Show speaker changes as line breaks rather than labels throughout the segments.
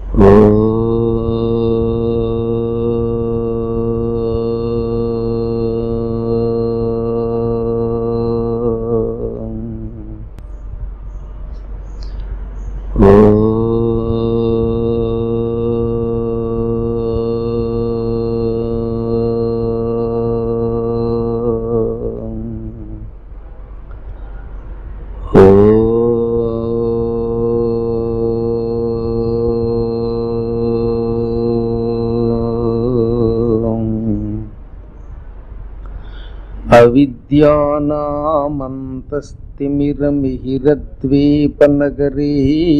అవిద్యానామంతస్తిమిరమిహిరద్వీపనగరీ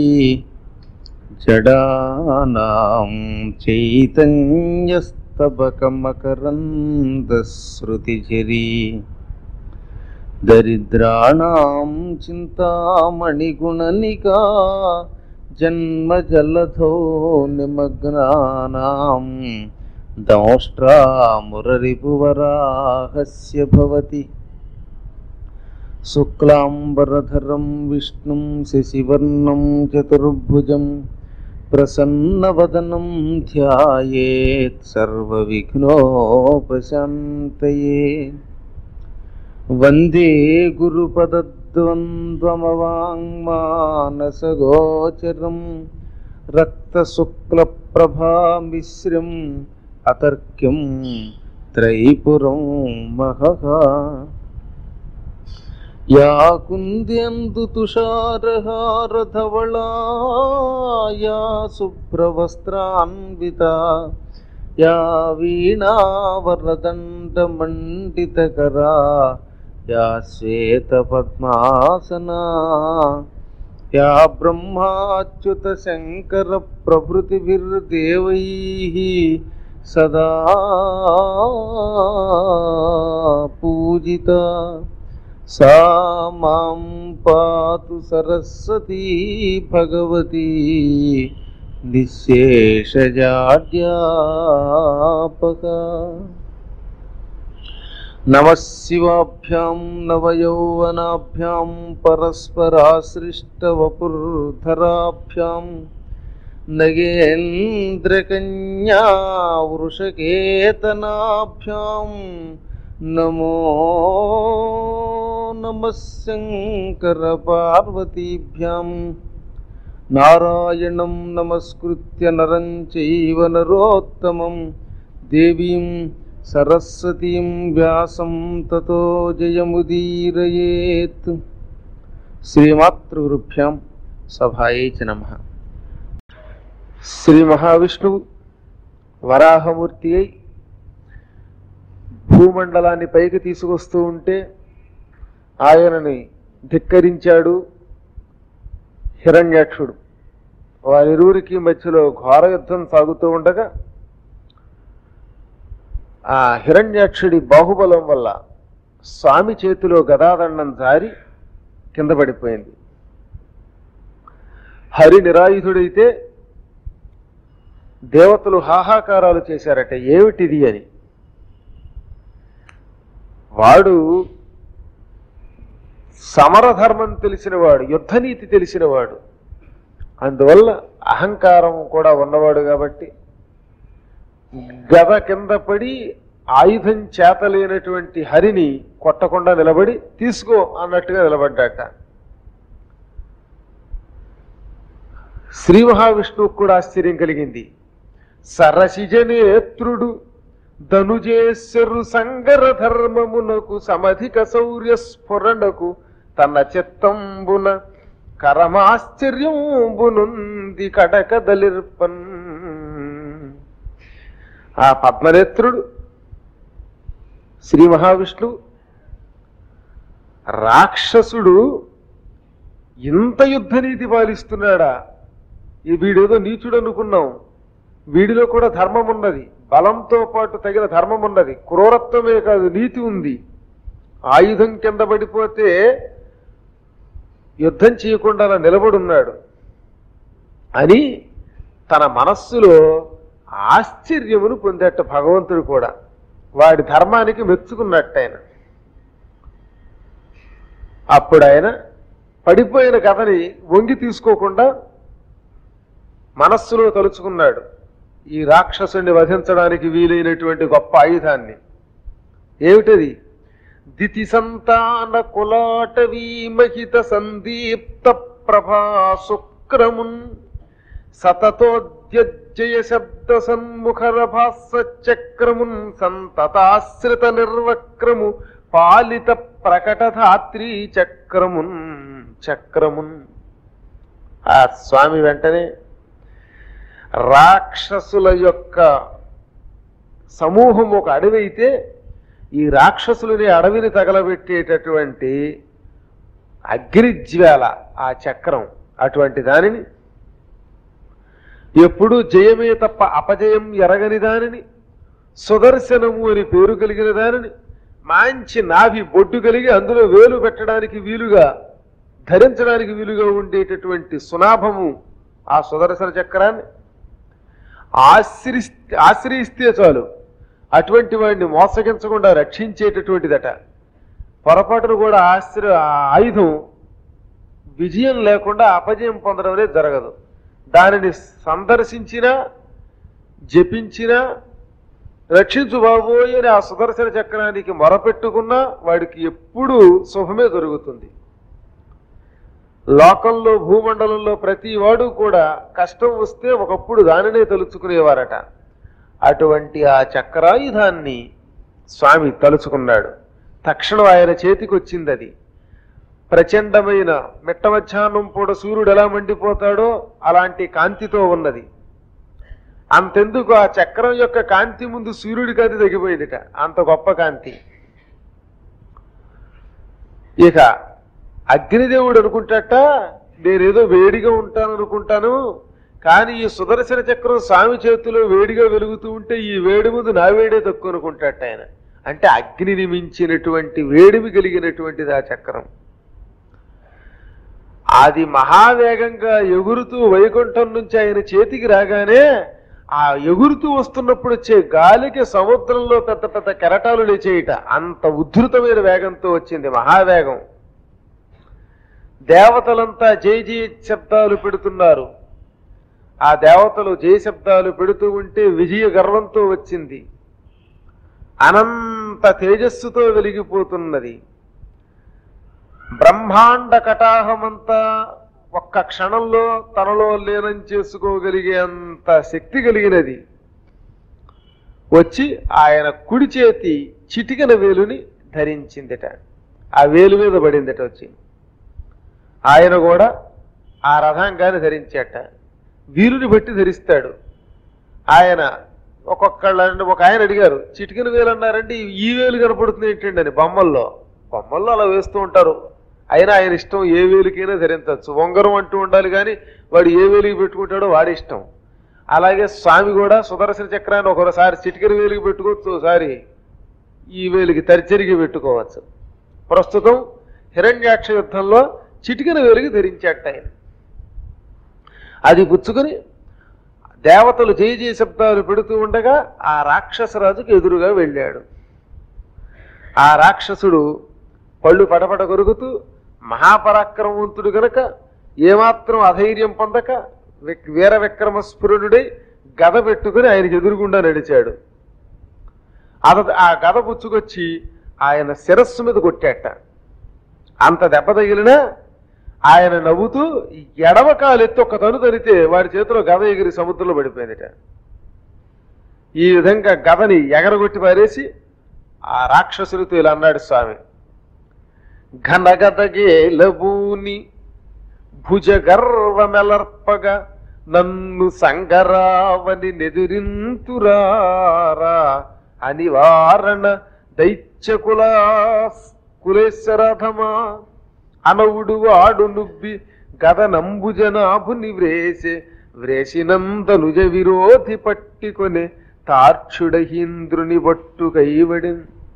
జడానాం చైతన్యస్తబకమకరందశ్రుతిఝరీ దరిద్రాణాం చింతామణిగుణనికా జన్మజలధో నిమగ్నానాం దంష్ట్రామురరిపువరాహస్య భవతి శుక్లాంబరధరం విష్ణుం శశివర్ణం చతుర్భుజం ప్రసన్నవదనం ధ్యాయేత్ సర్వవిఘ్నోపశాంతయే. వందే గురుపదద్వంద్వమవాంగ్మానసగోచరం రక్తశుక్లప్రభామిశ్రం అతర్క్యం త్రైపురం మహః. యా కుంద్యందు తుషారహారధవళా యా శుభ్రవస్త్రాన్వితా యా వీణావరదండమండితకరా యా శ్వేతపద్మాసనా యా బ్రహ్మాచ్యుత శంకర ప్రభృతిభిర్దేవైః సదా పూజితా సా మాం పాతు సరస్వతీ భగవతి నిశ్శేషజాడ్యాపక. నమః శివాభ్యాం నవయౌవనాభ్యాం పరస్పరాశ్రిష్టవపుర్ధరాభ్యాం నగేంద్రకన్యా వృషకేతనాభ్యాం నమో నమః శంకర పార్వతీభ్యాం. నారాయణం నమస్కృత్య నరం చైవ నరోత్తమం దేవీం సరస్వతీం వ్యాసం తతో జయముదీరయేత్. శ్రీమాతృగురుభ్యాం సభాయై చ నమః. శ్రీ మహావిష్ణువు వరాహమూర్తి అయి భూమండలాన్ని పైకి తీసుకొస్తూ ఉంటే ఆయనని ధిక్కరించాడు హిరణ్యాక్షుడు. వారిరువురికి మధ్యలో ఘోర యుద్ధం సాగుతూ ఉండగా ఆ హిరణ్యాక్షుడి బాహుబలం వల్ల స్వామి చేతిలో గదాదండం జారి కింద పడిపోయింది. హరి నిరాయుధుడైతే దేవతలు హాహాకారాలు చేశారట, ఏమిటిది అని. వాడు సమరధర్మం తెలిసినవాడు, యుద్ధనీతి తెలిసినవాడు, అందువల్ల అహంకారం కూడా ఉన్నవాడు కాబట్టి గద కింద పడి ఆయుధం చేతలేనటువంటి హరిని కొట్టకుండా నిలబడి తీసుకో అన్నట్టుగా నిలబడ్డాట. శ్రీ మహావిష్ణువుకు కూడా ఆశ్చర్యం కలిగింది. సరసిజనేత్రుడు ధనుజేశ్వరు సంగర ధర్మమునకు సమధిక శౌర్య స్ఫురణకు తన చిత్తంబున కరమాశ్చర్యంబునుంది కడకదలిర్పన్. ఆ పద్మనేత్రుడు శ్రీ మహావిష్ణువు రాక్షసుడు ఇంత యుద్ధనీతి పాలిస్తున్నాడా? ఈ వీడేదో నీచుడు అనుకున్నాం, వీడిలో కూడా ధర్మం ఉన్నది, బలంతో పాటు తగిన ధర్మం ఉన్నది, క్రూరత్వమే కాదు నీతి ఉంది. ఆయుధం కింద పడిపోతే యుద్ధం చేయకుండా నిలబడున్నాడు అని తన మనస్సులో ఆశ్చర్యమును పొందేట భగవంతుడు కూడా. వాడి ధర్మానికి మెచ్చుకున్నట్టు ఆయన. అప్పుడు ఆయన పడిపోయిన కథని వంగి తీసుకోకుండా మనస్సులో తలుచుకున్నాడు ఈ రాక్షసుని వధించడానికి వీలైనటువంటి గొప్ప ఆయుధాన్ని. ఏమిటది? దితి సంతాన కులాటవీ మహిత సందీప్త ప్రభా శుక్రమున్ సతతోద్యజయ శబ్ద సన్ముఖరభాస చక్రమున్ సంతతాశ్రిత నిర్వక్రము పాలిత ప్రకటధాత్రీ చక్రమున్ చక్రమున్. ఆ స్వామి వెంటనే రాక్షసుల యొక్క సమూహం ఒక అడవి అయితే ఈ రాక్షసులని అడవిని తగలబెట్టేటటువంటి అగ్నిజ్వాల ఆ చక్రం, అటువంటి దానిని, ఎప్పుడూ జయమే తప్ప అపజయం ఎరగని దానిని, సుదర్శనము అని పేరు కలిగిన దానిని, మంచి నాభి బొడ్డు కలిగి అందులో వేలు పెట్టడానికి వీలుగా, ధరించడానికి వీలుగా ఉండేటటువంటి సునాభము ఆ సుదర్శన చక్రాన్ని ఆశ్రయిస్తే చాలు అటువంటి వాడిని మోసగించకుండా రక్షించేటటువంటిదట. పొరపాటును కూడా ఆయుధం విజయం లేకుండా అపజయం పొందడం అనేది జరగదు. దానిని సందర్శించినా జపించినా రక్షించు బాబోయ్ అని ఆ సుదర్శన చక్రానికి మొరపెట్టుకున్నా వాడికి ఎప్పుడూ శుభమే జరుగుతుంది. లోకంలో భూమండలంలో ప్రతి వాడు కూడా కష్టం వస్తే ఒకప్పుడు దానినే తలుచుకునేవారట. అటువంటి ఆ చక్రాయుధాన్ని స్వామి తలుచుకున్నాడు. తక్షణం ఆయన చేతికి వచ్చింది అది. ప్రచండమైన మిట్ట మధ్యాహ్నం పూట సూర్యుడు ఎలా మండిపోతాడో అలాంటి కాంతితో ఉన్నది. అంతెందుకు ఆ చక్రం యొక్క కాంతి ముందు సూర్యుడి కాంతి తగ్గిపోయిందిట, అంత గొప్ప కాంతి. ఇక అగ్నిదేవుడు అనుకుంటాట, నేనేదో వేడిగా ఉంటాను అనుకుంటాను, కానీ ఈ సుదర్శన చక్రం స్వామి చేతిలో వేడిగా వెలుగుతూ ఉంటే ఈ వేడి ముందు నా వేడే తక్కువ అనుకుంటాట ఆయన. అంటే అగ్నిని మించినటువంటి వేడిమి కలిగినటువంటిది ఆ చక్రం. అది మహావేగంగా ఎగురుతూ వైకుంఠం నుంచి ఆయన చేతికి రాగానే ఆ ఎగురుతూ వస్తున్నప్పుడు వచ్చే గాలికి సముద్రంలో పెద్ద పెద్ద కెరటాలు లేచేయట, అంత ఉద్ధృతమైన వేగంతో వచ్చింది, మహావేగం. దేవతలంతా జయ జయ శబ్దాలు పెడుతున్నారు. ఆ దేవతలు జయ శబ్దాలు పెడుతూ ఉంటే విజయ గర్వంతో వచ్చింది, అనంత తేజస్సుతో వెలిగిపోతున్నది. బ్రహ్మాండ కటాహమంతా ఒక్క క్షణంలో తనలో లీనం చేసుకోగలిగే అంత శక్తి కలిగినది. వచ్చి ఆయన కుడి చేతి చిటికెన వేలుని ధరించిందిట, ఆ వేలు మీద పడిందిట వచ్చి. ఆయన కూడా ఆ రథంగాన్ని ధరించేట, వీరుని బట్టి ధరిస్తాడు ఆయన. ఒక ఆయన అడిగారు, చిటికెన వేలు అన్నారంటే ఈ వేలు కనపడుతుంది ఏంటండి అని. బొమ్మల్లో అలా వేస్తూ ఉంటారు. అయినా ఆయన ఇష్టం, ఏ వేలికైనా ధరించవచ్చు. ఉంగరం అంటూ ఉండాలి కానీ వాడు ఏ వేలికి పెట్టుకుంటాడో వాడి ఇష్టం. అలాగే స్వామి కూడా సుదర్శన చక్రాన్ని ఒకసారి చిటికెన వేలికి పెట్టుకోవచ్చు, ఒకసారి ఈ వేలికి తరిచెరిగి పెట్టుకోవచ్చు. ప్రస్తుతం హిరణ్యాక్ష యుద్ధంలో చిటికెన వేలికి ధరించేట ఆయన. అది పుచ్చుకొని దేవతలు జయ జయ శబ్దాలు పెడుతూ ఉండగా ఆ రాక్షసరాజుకు ఎదురుగా వెళ్ళాడు. ఆ రాక్షసుడు పళ్ళు పడపడ కొరుకుతూ మహాపరాక్రమవంతుడు గనక ఏమాత్రం అధైర్యం పొందక వీర విక్రమ స్ఫురుడై గద పెట్టుకుని ఆయనకి ఎదురుగుండా నడిచాడు. ఆ గద పుచ్చుకొచ్చి ఆయన శిరస్సు మీద కొట్టాట. అంత దెబ్బ తగిలినా ఆయన నవ్వుతూ ఎడమ కాలెత్తి ఒక్క తను తరితే వాడి చేతిలో గద ఎగిరి సముద్రంలో పడిపోయిందిట. ఈ విధంగా గదని ఎగరగొట్టి పారేసి ఆ రాక్షసులతో ఇలా అన్నాడు స్వామి, ఘనగదగేలబూని భుజగర్వమెలర్పగా నన్ను సంగరావని నెదురింతురారా అనివారణ కులేశ్వరధమా అనవుడు వాడు నుబ్బి గదనంబుజనాభుని వ్రేసినందనుజ విరోధి పట్టికొనే తార్క్షుడహీంద్రుని బట్టు కైవడి.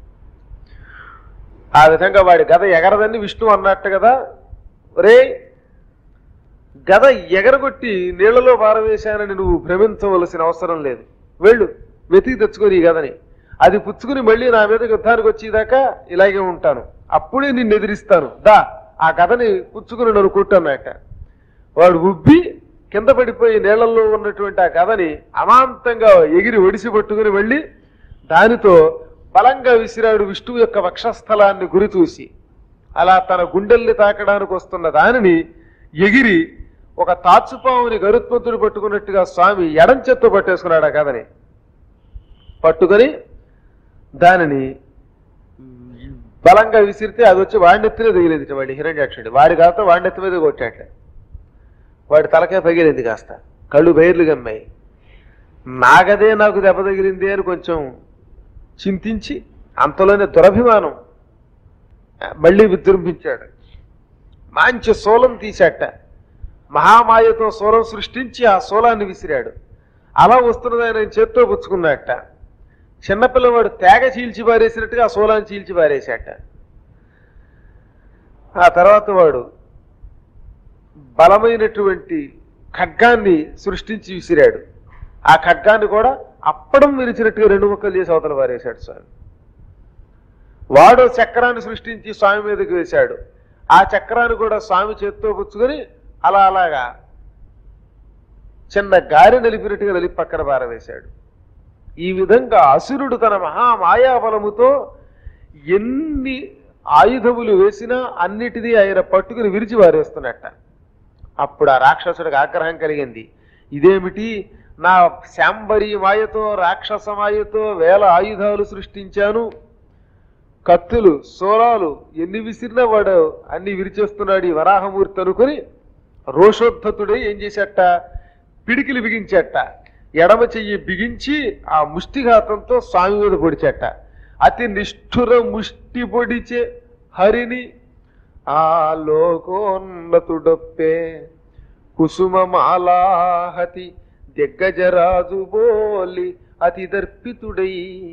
ఆ విధంగా వాడి గద ఎగరదని విష్ణు అన్నట్టు కదా, రే గద ఎగరగొట్టి నీళ్లలో పారవేశానని నువ్వు భ్రమించవలసిన అవసరం లేదు, వెళ్ళు వెతికి తెచ్చుకొని ఈ గదని. అది పుచ్చుకుని మళ్ళీ నా మీద యుద్ధానికి వచ్చేదాకా ఇలాగే ఉంటాను, అప్పుడే నిన్ను ఎదిరిస్తాను, దా ఆ గదని పుచ్చుకుని నన్ను కొట్టన్నట్ట. వాడు ఉబ్బి కింద పడిపోయి నీళ్లలో ఉన్నటువంటి ఆ గదని అమాంతంగా ఎగిరి ఒడిసి పట్టుకుని వెళ్ళి దానితో బలంగా విసిరాడు విష్ణువు యొక్క వక్షస్థలాన్ని గురి చూసి. అలా తన గుండెల్ని తాకడానికి వస్తున్న దానిని ఎగిరి ఒక తాచుపావుని గరుత్మంతుడు పట్టుకున్నట్టుగా స్వామి ఎడం చేత్తో పట్టేసుకున్నాడు ఆ గదని. పట్టుకొని దానిని బలంగా విసిరితే అది వచ్చి వాడినెత్తినే తగిలేదు. వాడి హిరణ్యాక్షుడి వాడి కాస్త వాడినెత్తి మీద కొట్టాట. వాడి తలకే పగిలింది, కాస్త కళ్ళు బయర్లు గమ్మాయి. నాగదే నాకు దెబ్బ తగిలింది అని కొంచెం చింతించి అంతలోనే దురభిమానం మళ్ళీ విజృంభించాడు. మంచి శూలం తీశాట. మహామాయతో శూలం సృష్టించి ఆ శూలాన్ని విసిరాడు. అలా వస్తున్నది ఆయన చేత్తో పుచ్చుకున్నట్ట. చిన్నపిల్లవాడు తేగ చీల్చి పారేసినట్టుగా ఆ శూలాన్ని చీల్చి పారేశాట. ఆ తర్వాత వాడు బలమైనటువంటి ఖడ్గాన్ని సృష్టించి విసిరాడు. ఆ ఖడ్గాన్ని కూడా అప్పడం విరిచినట్టుగా 2 ముక్కలు చేసి అవతల పారేశాడు స్వామి. వాడు చక్రాన్ని సృష్టించి స్వామి మీదకి వేశాడు. ఆ చక్రాన్ని కూడా స్వామి చేత్తో పుచ్చుకొని అలాగా చిన్న గారి నలిపినట్టుగా నలిపి పక్కన పారవేశాడు. ఈ విధంగా అసురుడు తన మహామాయాబలముతో ఎన్ని ఆయుధములు వేసినా అన్నిటినీ ఆయన పట్టుకుని విరిచి పారేస్తున్నట్ట. అప్పుడు ఆ రాక్షసుడికి ఆగ్రహం కలిగింది. ఇదేమిటి, నా శాంబరి మాయతో రాక్షస మాయతో 1000 ఆయుధాలు సృష్టించాను, కత్తులు శూలాలు ఎన్ని విసిరినా వాడు అన్ని విరిచేస్తున్నాడు ఈ వరాహమూర్తి అనుకుని రోషోద్ధతుడై ఏం చేశాట, పిడికిలి బిగించాట. ఎడమ చెయ్యి బిగించి ఆ ముష్టిఘాతంతో స్వామి మీద పొడిచాట. అతి నిష్ఠుర ముష్టి పొడిచే హరిని ఆ లోకోన్నతుడొప్పే కుసుమమాలాహతి దిగ్గజరాజు బోలి అతి దర్పితుడై.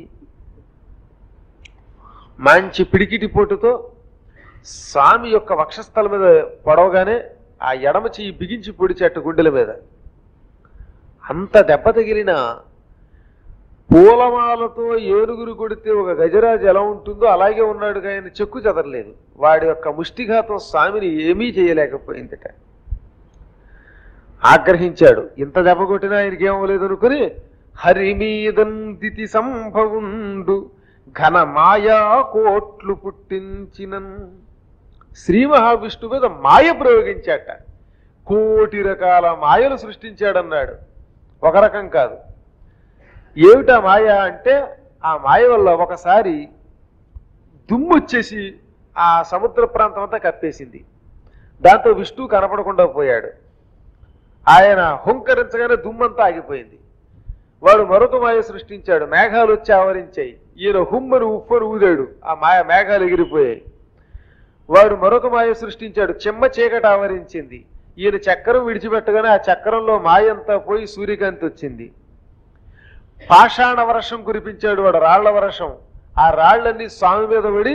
మంచి పిడికిటి పోటుతో స్వామి యొక్క వక్షస్థలం మీద పొడవగానే ఆ ఎడమ చెయ్యి బిగించి పొడిచేట గుండెల మీద. అంత దెబ్బ తగిలిన పూలమాలతో ఏనుగురు కొడితే ఒక గజరాజు ఎలా ఉంటుందో అలాగే ఉన్నాడు. ఆయన చెక్కు చెదరలేదు. వాడి యొక్క ముష్టిఘాతం స్వామిని ఏమీ చేయలేకపోయిందట. ఆగ్రహించాడు. ఇంత దెబ్బ కొట్టినా ఆయనకి ఏమవలేదు అనుకుని హరిమీదందితి సంభవుండు ఘన మాయా కోట్లు పుట్టించినన్. శ్రీ మహావిష్ణు మీద మాయ ప్రయోగించాట. 1,000,000 రకాల మాయలు సృష్టించాడన్నాడు. ఒక రకం కాదు. ఏమిటా మాయ అంటే, ఆ మాయ వల్ల ఒకసారి దుమ్ము వచ్చేసి ఆ సముద్ర ప్రాంతం అంతా కప్పేసింది. దాంతో విష్ణువు కనపడకుండా పోయాడు. ఆయన హుంకరించగానే దుమ్మంతా ఆగిపోయింది. వాడు మరొక మాయ సృష్టించాడు. మేఘాలు వచ్చి ఆవరించాయి. ఈయన హుమ్మను ఉప్పను ఊదాడు. ఆ మాయ మేఘాలు ఎగిరిపోయాయి. వాడు మరొక మాయ సృష్టించాడు. చెమ్మ చీకటి ఆవరించింది. ఈయన చక్రం విడిచిపెట్టగానే ఆ చక్రంలో మాయంతా పోయి సూర్యకాంతి వచ్చింది. పాషాణ వర్షం కురిపించాడు వాడు, రాళ్ల వర్షం. ఆ రాళ్లన్నీ స్వామి మీద పడి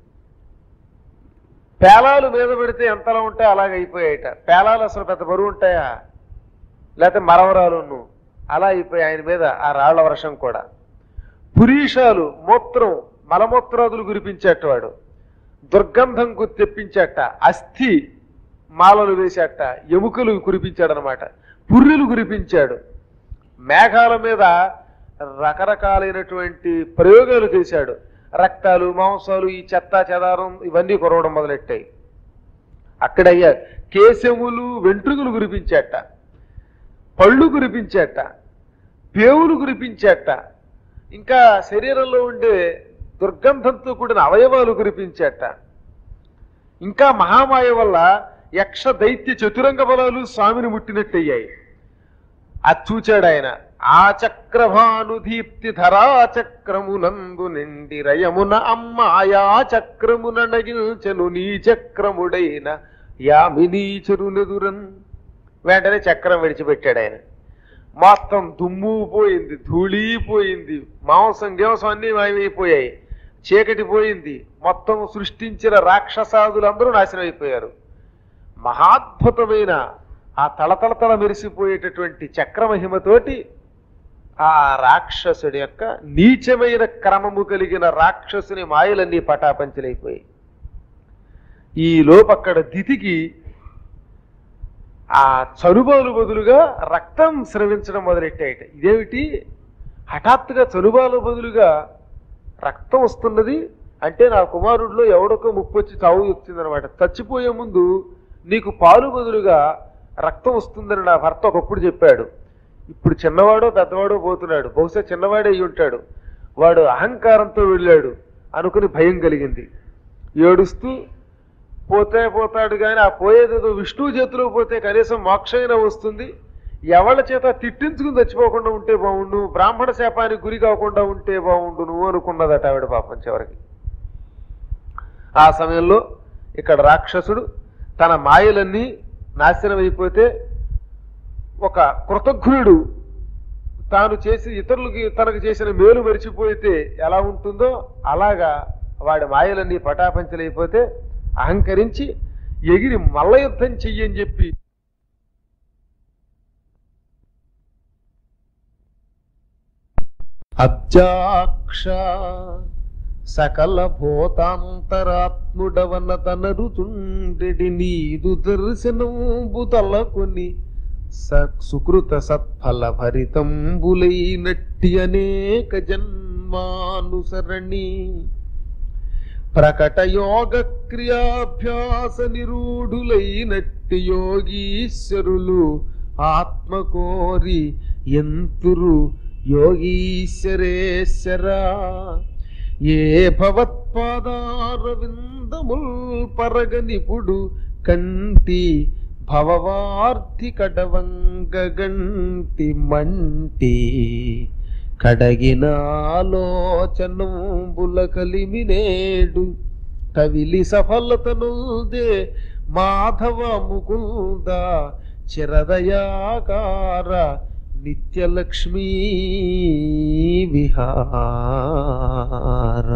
పేలాలు మీద పెడితే ఎంతలా ఉంటాయో అలాగ అయిపోయాయట. పేలాలు అసలు పెద్ద బరువు ఉంటాయా, లేకపోతే మరవరాలు అలా అయిపోయి ఆయన మీద ఆ రాళ్ల వర్షం కూడా. పురీషాలు మూత్రం మలమూత్రాదులు కురిపించేట వాడు. దుర్గంధం తెప్పించాట. అస్థి మాలలు వేశాట. ఎముకలు కురిపించాడనమాట. పుర్రెలు కురిపించాడు. మేఘాల మీద రకరకాలైనటువంటి ప్రయోగాలు చేశాడు. రక్తాలు మాంసాలు ఈ చెత్త చెదారం ఇవన్నీ కురవడం మొదలెట్టాయి. అక్కడయ్యా కేశములు వెంట్రుకలు కురిపించాట. పళ్ళు కురిపించాట. పేవులు కురిపించాట. ఇంకా శరీరంలో ఉండే దుర్గంధంతో కూడిన అవయవాలు కురిపించాట. ఇంకా మహామాయ వల్ల యక్ష దైత్య చతురంగ బలాలు స్వామిని ముట్టినట్టయ్యాయి. అది చూచాడు ఆయన. ఆ చక్రభానుదీప్తి ధరా చక్రమునందు నిండి రయమున అమ్మాయా చక్రమున నగిల్చెను నీ చక్రముడైన యామినీచరునెదురన్. వెంటనే చక్రం విడిచిపెట్టాడు ఆయన. మొత్తం దుమ్ము పోయింది, ధూళి పోయింది, మాంసం గేంసం అన్నీ మాయమైపోయాయి. చీకటి పోయింది. మొత్తం సృష్టించిన రాక్షసాదులందరూ నాశనం అయిపోయారు. మహాద్భుతమైన ఆ తళతళతళ మెరిసిపోయేటటువంటి చక్రమహిమతోటి ఆ రాక్షసుడి యొక్క నీచమైన క్రమము కలిగిన రాక్షసుని మాయలన్నీ పటాపంచలైపోయాయి. ఈ లోపక్కడ దితికి ఆ చనుబాలు బదులుగా రక్తం స్రవించడం మొదలెట్టాయట. ఇదేమిటి, హఠాత్తుగా చనుబాలు బదులుగా రక్తం వస్తున్నది అంటే నా కుమారుడిలో ఎవడొక ముప్పు వచ్చి చావు వచ్చిందనమాట. చచ్చిపోయే ముందు నీకు పాలు బదులుగా రక్తం వస్తుందని నా భర్త ఒకప్పుడు చెప్పాడు. ఇప్పుడు చిన్నవాడో పెద్దవాడో పోతున్నాడు, బహుశా చిన్నవాడే అయి ఉంటాడు. వాడు అహంకారంతో వెళ్ళాడు అనుకుని భయం కలిగింది. ఏడుస్తూ పోతాడు కానీ ఆ పోయేదేదో విష్ణువు చేతిలో పోతే కనీసం మోక్షమైనా వస్తుంది, ఎవళ్ళ చేత తిట్టించుకుని చచ్చిపోకుండా ఉంటే బాగుండు, బ్రాహ్మణ శాపానికి గురి కాకుండా ఉంటే బాగుండు నువ్వు అనుకున్నదట ఆవిడ పాపం చివరికి. ఆ సమయంలో ఇక్కడ రాక్షసుడు తన మాయలన్నీ నాశనం అయిపోతే ఒక కృతజ్ఞుడు తాను చేసి ఇతరులకి తనకు చేసిన మేలు మరిచిపోతే ఎలా ఉంటుందో అలాగా వాడి మాయలన్నీ పటాపంచలైపోతే అహంకరించి ఎగిరి మల్ల యుద్ధం చెయ్యని చెప్పి అబ్జాక్ష సకల భూతాంతరాత్ముడవన తనరుచుండెడి నీదు దర్శనంబు తలకొని సుకృత సత్ఫల భరితంబులైనట్టి అనేక జన్మానుసరణి ప్రకట యోగ క్రియాభ్యాస నిరూఢులైనట్టి యోగీశ్వరులు ఆత్మకోరి ఎంతురు యోగీశ్వరేశ్వరా ఏ భవత్పాదారవిందముల్ పరగనిపుడు కంటి భవవార్ధి కడవంగంటి మంటి కడగినాలోచనంబుల కలిమినేడు కవిలి సఫలతనుదే మాధవ ముకుంద చిరదయాకార నిత్యలక్ష్మీ విహార.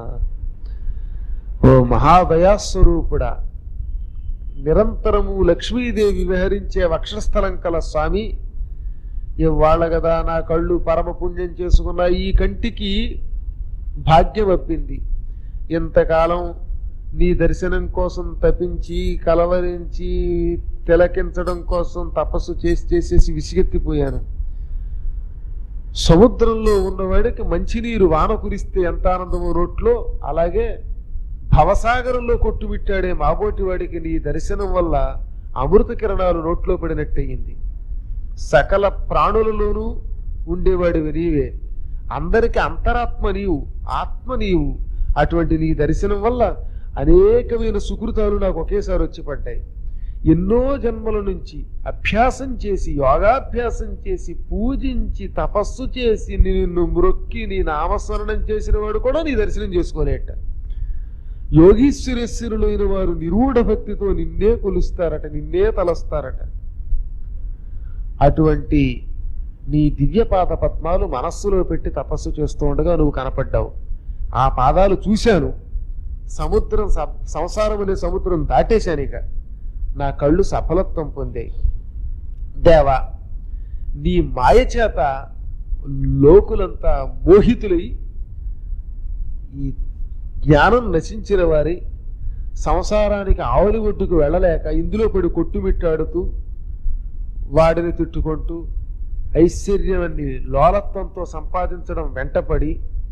ఓ మహాదయాస్వరూపుడా, నిరంతరము లక్ష్మీదేవి విహరించే వక్షస్థలం కల స్వామి, ఇవాళ కదా నా కళ్ళు పరమ పుణ్యం చేసుకున్న ఈ కంటికి భాగ్యం అబ్బింది. ఇంతకాలం నీ దర్శనం కోసం తపించి కలవరించి తిలకించడం కోసం తపస్సు చేసేసి విసిగెత్తిపోయాను. సముద్రంలో ఉన్నవాడికి మంచినీరు వాన కురిస్తే ఎంత ఆనందమో రోట్లో, అలాగే భవసాగరంలో కొట్టుమిట్టాడే మాబోటి వాడికి నీ దర్శనం వల్ల అమృత కిరణాలు నోట్లో పడినట్టయింది. సకల ప్రాణులలోనూ ఉండేవాడివి నీవే, అందరికి అంతరాత్మ నీవు, ఆత్మ నీవు. అటువంటి నీ దర్శనం వల్ల అనేకమైన సుకృతాలు నాకు ఒకేసారి వచ్చి పడ్డాయి. ఎన్నో జన్మల నుంచి అభ్యాసం చేసి, యోగాభ్యాసం చేసి, పూజించి, తపస్సు చేసి, నిన్ను మ్రొక్కి నీ నామస్మరణం చేసిన వాడు కూడా నీ దర్శనం చేసుకోలేట. యోగీశ్వరేశ్వరులైన వారు నిరూఢ భక్తితో నిన్నే కొలుస్తారట, నిన్నే తలస్తారట. అటువంటి నీ దివ్యపాద పద్మాలు మనస్సులో పెట్టి తపస్సు చేస్తూ ఉండగా నువ్వు కనపడ్డావు. ఆ పాదాలు చూశాను. సముద్రం, సంసారం అనే సముద్రం దాటేశాను. ఇక నా కళ్ళు సఫలత్వం పొందాయి. దేవా, నీ మాయ చేత లోకులంతా మోహితులై ఈ జ్ఞానం నశించిన వారి సంసారానికి ఆవలి ఒడ్డుకు వెళ్ళలేక ఇందులో పడి కొట్టుమిట్టాడుతూ వాడిని తిట్టుకుంటూ ఐశ్వర్యాన్ని లోలత్వంతో సంపాదించడం వెంటపడి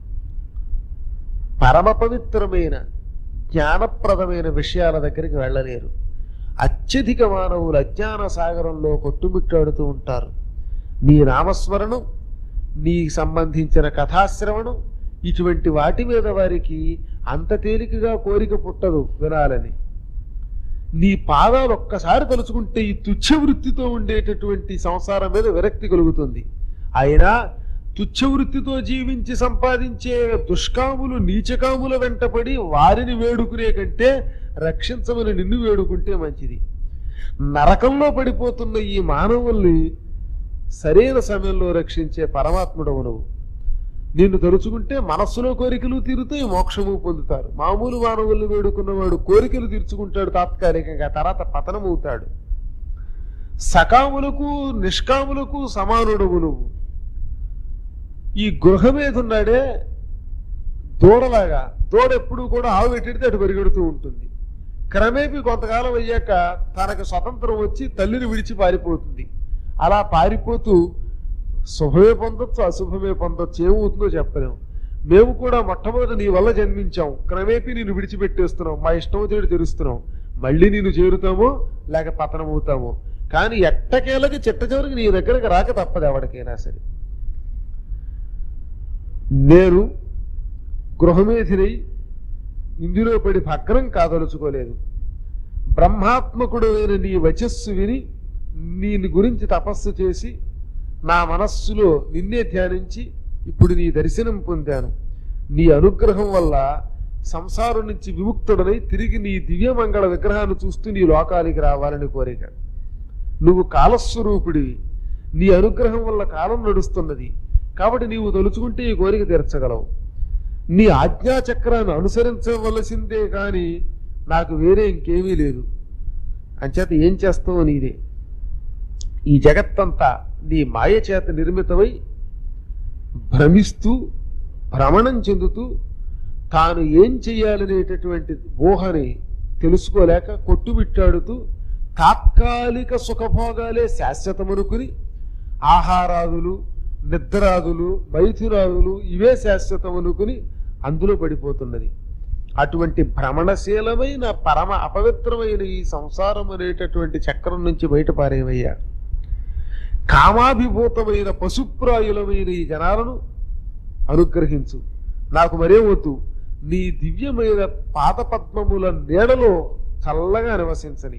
పరమ పవిత్రమైన జ్ఞానప్రదమైన విషయాల దగ్గరికి వెళ్ళలేరు. అత్యధిక మానవులు అజ్ఞాన సాగరంలో కొట్టుమిట్టాడుతూ ఉంటారు. నీ నామస్మరణం, నీ సంబంధించిన కథాశ్రవణం, ఇటువంటి వాటి మీద వారికి అంత తేలికగా కోరిక పుట్టదు వినాలని. నీ పాదాలు ఒక్కసారి తలుచుకుంటే ఈ తుచ్చ వృత్తితో ఉండేటటువంటి సంసారం మీద విరక్తి కలుగుతుంది. అయినా తుచ్చ వృత్తితో జీవించి సంపాదించే దుష్కాములు, నీచకాముల వెంటపడి వారిని వేడుకునే కంటే రక్షించమని నిన్ను వేడుకుంటే మంచిది. నరకంలో పడిపోతున్న ఈ మానవుల్ని సరైన సమయంలో రక్షించే పరమాత్ముడవు నువ్వు. నిన్ను తలుచుకుంటే మనస్సులో కోరికలు తీరుతాయి, మోక్షము పొందుతారు. మామూలు మానవుల్ని వేడుకున్నవాడు కోరికలు తీర్చుకుంటాడు తాత్కాలికంగా, తర్వాత పతనమవుతాడు. సకాములకు నిష్కాములకు సమానుడవు నువ్వు. ఈ గృహ మీద ఉన్నాడే దూడలాగా, దూడ ఎప్పుడు కూడా ఆవు పెట్టిడితే అటు పరిగెడుతూ ఉంటుంది. క్రమేపీ కొంతకాలం అయ్యాక తనకు స్వతంత్రం వచ్చి తల్లిని విడిచి పారిపోతుంది. అలా పారిపోతూ శుభమే పొందొచ్చు, అశుభమే పొందొచ్చు, ఏమవుతుందో చెప్పలేము. మేము కూడా మొట్టమొదటి నీ వల్ల జన్మించాం, క్రమేపీ నేను విడిచిపెట్టేస్తున్నాం, మా ఇష్టం వచ్చినట్టు తెరుస్తున్నాం. మళ్ళీ నేను చేరుతామో లేక పతనమవుతామో, కానీ ఎట్టకేలకి చిట్ట చివరికి నీ దగ్గరకు రాక తప్పదు ఎవరికైనా సరే. నేను గృహమేధినై ఇందులో పడి భగ్నం కాదలుచుకోలేదు. బ్రహ్మాత్మకుడు అయిన నీ వచస్సు విని నీ గురించి తపస్సు చేసి నా మనస్సులో నిన్నే ధ్యానించి ఇప్పుడు నీ దర్శనం పొందాను. నీ అనుగ్రహం వల్ల సంసారం నుంచి విముక్తుడనై తిరిగి నీ దివ్యమంగళ విగ్రహాన్ని చూస్తూ నీ లోకానికి రావాలని కోరిక. నువ్వు కాలస్వరూపుడివి, నీ అనుగ్రహం వల్ల కాలం నడుస్తున్నది, కాబట్టి నీవు తలుచుకుంటే ఈ కోరిక తీర్చగలవు. నీ ఆజ్ఞాచక్రాన్ని అనుసరించవలసిందే కానీ నాకు వేరే ఇంకేమీ లేదు. అంచేత ఏం చేస్తావో నీదే. ఈ జగత్తంతా నీ మాయ చేత నిర్మితమై భ్రమిస్తూ భ్రమణం చెందుతూ తాను ఏం చెయ్యాలనేటటువంటి ఊహని తెలుసుకోలేక కొట్టుమిట్టాడుతూ తాత్కాలిక సుఖభోగాలే శాశ్వతమనుకుని ఆహారాదులు, నిద్రాదులు, మైథునాదులు ఇవే శాశ్వతమనుకుని అందులో పడిపోతున్నది. అటువంటి భ్రమణశీలమైన పరమ అపవిత్రమైన ఈ సంసారం అనేటటువంటి చక్రం నుంచి బయటపారేవయ్యా. కామాభిభూతమైన పశుప్రాయులమైన ఈ జనాలను అనుగ్రహించు. నాకు మరే వద్దు, నీ దివ్యమైన పాదపద్మముల నీడలో చల్లగా నివసించని.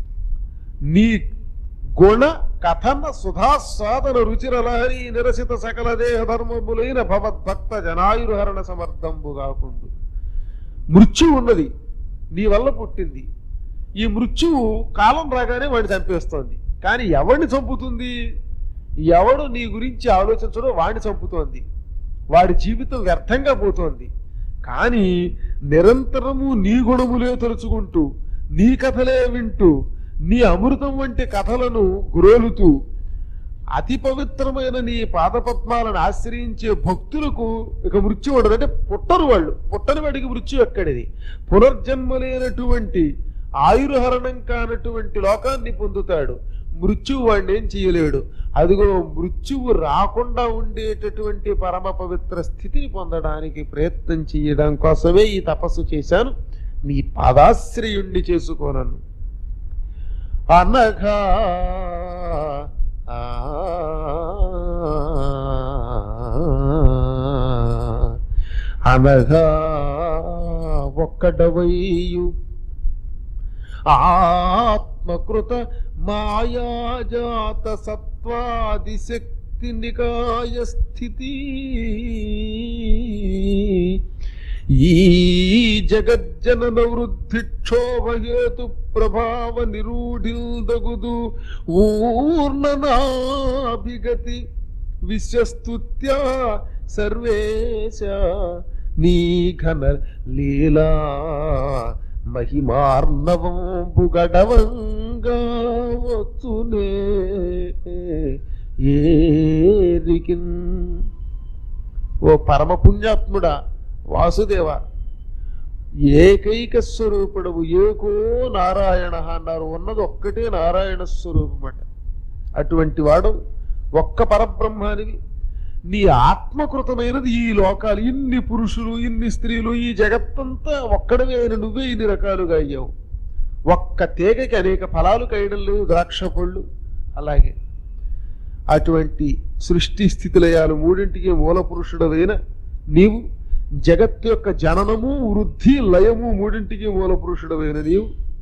నీ గుణ కథన సుధాస్వాదన రుచిరలహరి నిరసిత సకల దేహ ధర్మములైన భవద్భక్త జనాయుర్హరణ సమర్థంబు కాకుండా. మృత్యువు ఉన్నది, నీ వల్ల పుట్టింది. ఈ మృత్యువు కాలం రాగానే వాడిని చంపేస్తోంది. కానీ ఎవడిని చంపుతుంది? ఎవడు నీ గురించి ఆలోచించడో వాడిని చంపుతోంది. వాడి జీవితం వ్యర్థంగా పోతోంది. కానీ నిరంతరము నీ గుణములే తలుచుకుంటూ, నీ కథలే వింటూ, నీ అమృతం వంటి కథలను గురోలుతూ అతి పవిత్రమైన నీ పాదపద్మాలను ఆశ్రయించే భక్తులకు ఇక మృత్యు ఉండదు. అంటే పుట్టరు వాళ్ళు, పుట్టని వాడికి మృత్యు ఎక్కడిది? పునర్జన్మ లేనటువంటి ఆయుర్హరణం కానటువంటి లోకాన్ని పొందుతాడు. మృత్యువు వాడిని ఏం చేయలేడు. అదిగో మృత్యువు రాకుండా ఉండేటటువంటి పరమ పవిత్ర స్థితిని పొందడానికి ప్రయత్నం చేయడం కోసమే ఈ తపస్సు చేశాను. నీ పాదాశ్రయుణ్ణి చేసుకోనను అనగా అనగా ఒక్కడవయ్యు ఆత్మకృత మాయాజాత సత్వాది శక్తి నికాయ స్థితి ఈ జగజ్జనన వృద్ధిక్షోభహేతు ప్రభావ నిరూఢిల్దగుదు ఊర్ణనాభిగతి విశ్వస్తుత్యా సర్వేశ నీ ఘన లీలా మహిమార్ణవంబు గడవంగా వచ్చునే ఏరికిన్. ఓ పరమ పుణ్యాత్ముడా వాసుదేవ, ఏకైక స్వరూపుడవు, ఏకో నారాయణ అన్నారు. ఉన్నది ఒక్కటే నారాయణ స్వరూపమట. అటువంటి వాడు ఒక్క పరబ్రహ్మానివి. నీ ఆత్మకృతమైనది ఈ లోకాలు, ఇన్ని పురుషులు, ఇన్ని స్త్రీలు, ఈ జగత్తంతా ఒక్కడవే అయిన నువ్వే ఇన్ని రకాలుగా అయ్యావు. ఒక్క తీగకి అనేక ఫలాలు కాయడం లేదు, ద్రాక్ష పళ్ళు. అలాగే అటువంటి సృష్టి స్థితిలయాలు మూడింటికి మూల పురుషుడవైన నీవు, జగత్తు యొక్క జననము, వృద్ధి, లయము మూడింటికి మూల పురుషుడవైన నీవు,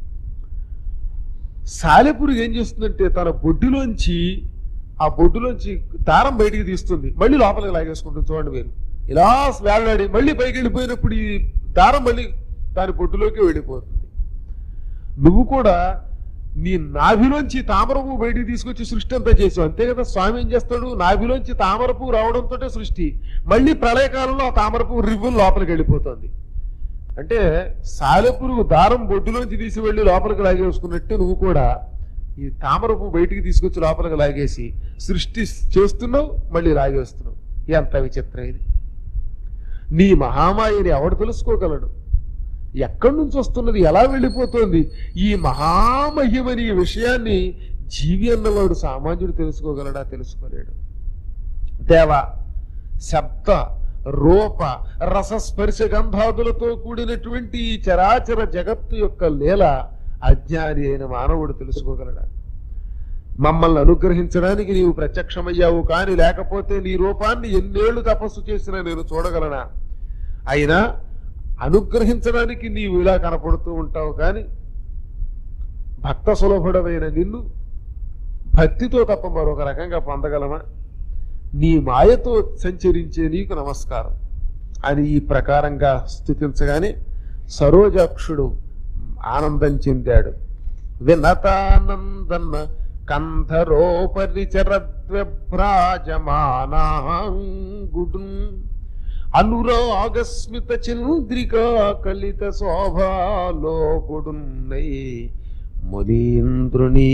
సాలెపురుగు ఏం చేస్తుందంటే తన బొడ్డులోంచి ఆ బొడ్డులోంచి దారం బయటికి తీస్తుంది, మళ్ళీ లోపలికి లాగేసుకుంటుంది. చూడండి మీరు, ఇలా వేలాడి మళ్ళీ పైకి వెళ్ళిపోయినప్పుడు ఈ దారం మళ్ళీ దాని బొడ్డులోకి వెళ్ళిపోతుంది. నువ్వు కూడా నీ నాభిలోంచి తామరపు బయటికి తీసుకొచ్చి సృష్టి అంతా చేసావు, అంతే కదా. స్వామి ఏం చేస్తాడు? నాభిలోంచి తామరపు రావడంతో సృష్టి, మళ్ళీ ప్రళయకాలంలో ఆ తామరపు రివ్వులు లోపలికి వెళ్ళిపోతుంది. అంటే సాలెపురుగు దారం బొడ్డులోంచి తీసి వెళ్ళి లోపలికి లాగేసుకున్నట్టు నువ్వు కూడా ఈ తామరపు బయటికి తీసుకొచ్చి లోపలికి లాగేసి సృష్టి చేస్తున్నావు, మళ్ళీ లాగేస్తున్నావు. ఎంత విచిత్రం ఇది! నీ మహామాయని ఎవడు తెలుసుకోగలడు? ఎక్కడి నుంచి వస్తున్నది, ఎలా వెళ్ళిపోతుంది, ఈ మహామహిమని ఈ విషయాన్ని జీవి అన్నవాడు సామాన్యుడు తెలుసుకోగలడా? తెలుసుకోలేడు. దేవ, శబ్ద రూప రసస్పర్శ గంధాదులతో కూడినటువంటి ఈ చరాచర జగత్తు యొక్క లీల అజ్ఞాని అయిన మానవుడు తెలుసుకోగలడా? మమ్మల్ని అనుగ్రహించడానికి నీవు ప్రత్యక్షమయ్యావు, కానీ లేకపోతే నీ రూపాన్ని ఎన్నేళ్లు తపస్సు చేసినా నేను చూడగలనా? అయినా అనుగ్రహించడానికి నీవు ఇలా కనపడుతూ ఉంటావు, కానీ భక్త సులభుడమైన నిన్ను భక్తితో తప్ప మరొక రకంగా పొందగలమా? నీ మాయతో సంచరించే నీకు నమస్కారం అని ఈ ప్రకారంగా స్తుతించగానే సరోజాక్షుడు ఆనందం చెందాడు. వినతానందన్న కంధరోపరిచరద్వ్రాజమానాంగుడు అనురాగస్మిత చంద్రికా కలిత శోభాలోకుడున్నై మునీంద్రుని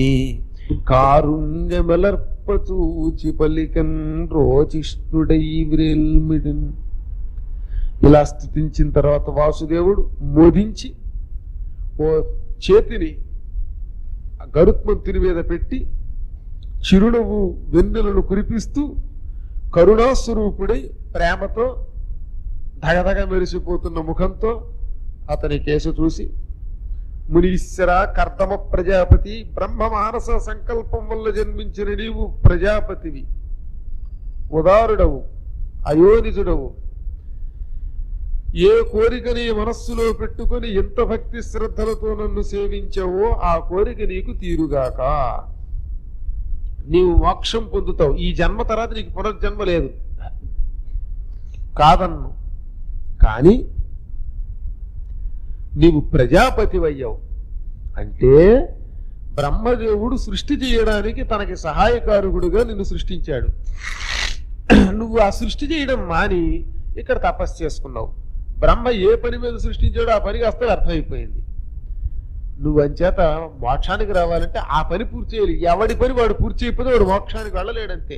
కారుణ్యమలర్పచూచి పలికన్ రోచిష్ఠుడై వ్రేల్మిడిన్. ఇలా స్తుతించిన తర్వాత వాసుదేవుడు మోదించి ఓ చేతిని గరుత్మంతుని మీద పెట్టి చిరునవ్వు వెన్నెలను కురిపిస్తూ కరుణాస్వరూపుడై ప్రేమతో ధగధగ మెరిసిపోతున్న ముఖంతో అతని కేసు చూసి, మునీశ్వర కర్దమ ప్రజాపతి, బ్రహ్మ మానస సంకల్పం వల్ల జన్మించిన నీవు ప్రజాపతివి, ఉదారుడవు, అయోనిజుడవు. ఏ కోరికని మనస్సులో పెట్టుకొని ఎంత భక్తి శ్రద్ధలతో నన్ను సేవించావో ఆ కోరిక నీకు తీరుగాక. నీవు మోక్షం పొందుతావు, ఈ జన్మ తర్వాత నీకు పునర్జన్మ లేదు కాదన్ను. కానీ నీవు ప్రజాపతివయ్యావు అంటే బ్రహ్మదేవుడు సృష్టి చేయడానికి తనకి సహాయకారకుడుగా నిన్ను సృష్టించాడు. నువ్వు ఆ సృష్టి చేయడం మాని ఇక్కడ తపస్సు చేసుకున్నావు. బ్రహ్మ ఏ పని మీద సృష్టించాడో ఆ పనికి అస్సలు అర్థమైపోయింది. నువ్వు అంచేత మోక్షానికి రావాలంటే ఆ పని పూర్తి చేయాలి. ఎవడి పని వాడు పూర్తి చేయకపోతే వాడు మోక్షానికి వెళ్ళలేడంతే.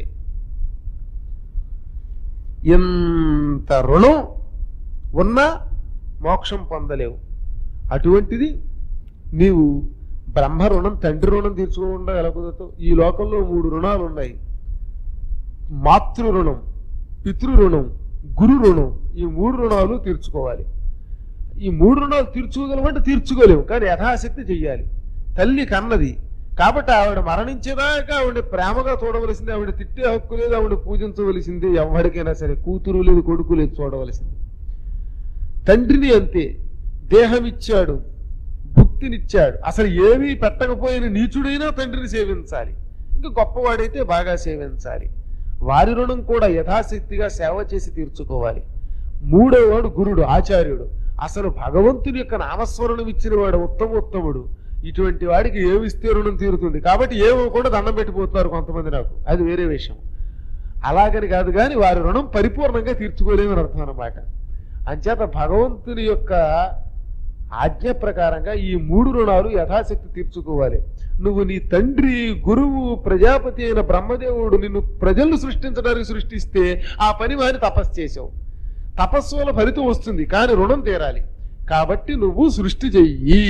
ఎంత రుణం ఉన్నా మోక్షం పొందలేవు. అటువంటిది నీవు బ్రహ్మ రుణం, తండ్రి రుణం తీర్చుకోకుండా ఎలా కుదురుతావు? ఈ లోకంలో 3 రుణాలు ఉన్నాయి. మాతృ రుణం, పితృ రుణం, గురు రుణం. ఈ 3 రుణాలు తీర్చుకోవాలి. ఈ 3 రుణాలు తీర్చుకోగలమంటే తీర్చుకోలేము, కానీ యథాశక్తి చెయ్యాలి. తల్లి కన్నది కాబట్టి ఆవిడ మరణించేదాకా ఆవిడ ప్రేమగా చూడవలసింది. ఆవిడ తిట్టే హక్కు లేదు, ఆవిడ పూజించవలసింది. ఎవరికైనా సరే కూతురు లేదు, కొడుకు లేదు, చూడవలసింది. తండ్రిని అంతే, దేహం ఇచ్చాడు, భుక్తినిచ్చాడు. అసలు ఏమీ పెట్టకపోయిన నీచుడైనా తండ్రిని సేవించాలి. ఇంకా గొప్పవాడైతే బాగా సేవించాలి. వారి రుణం కూడా యథాశక్తిగా సేవ చేసి తీర్చుకోవాలి. 3వ వాడు గురుడు, ఆచార్యుడు. అసలు భగవంతుని యొక్క నామస్మరణం ఇచ్చిన వాడు ఉత్తముడు. ఇటువంటి వాడికి ఏమిస్తే రుణం తీరుతుంది. కాబట్టి ఏమో కూడా దండం పెట్టిపోతున్నారు కొంతమంది. నాకు అది వేరే విషయం. అలాగని కాదు, కానీ వారి రుణం పరిపూర్ణంగా తీర్చుకోలేమని అర్థం అన్నమాట. అంచేత భగవంతుని యొక్క ఆజ్ఞ ప్రకారంగా ఈ 3 రుణాలు యథాశక్తి తీర్చుకోవాలి. నువ్వు నీ తండ్రి, గురువు, ప్రజాపతి అయిన బ్రహ్మదేవుడు నిన్ను ప్రజలను సృష్టించడానికి సృష్టిస్తే ఆ పని వారిని తపస్సు చేసావు. తపస్సు వల్ల ఫలితం వస్తుంది, కానీ రుణం తీరాలి. కాబట్టి నువ్వు సృష్టి చెయ్యి.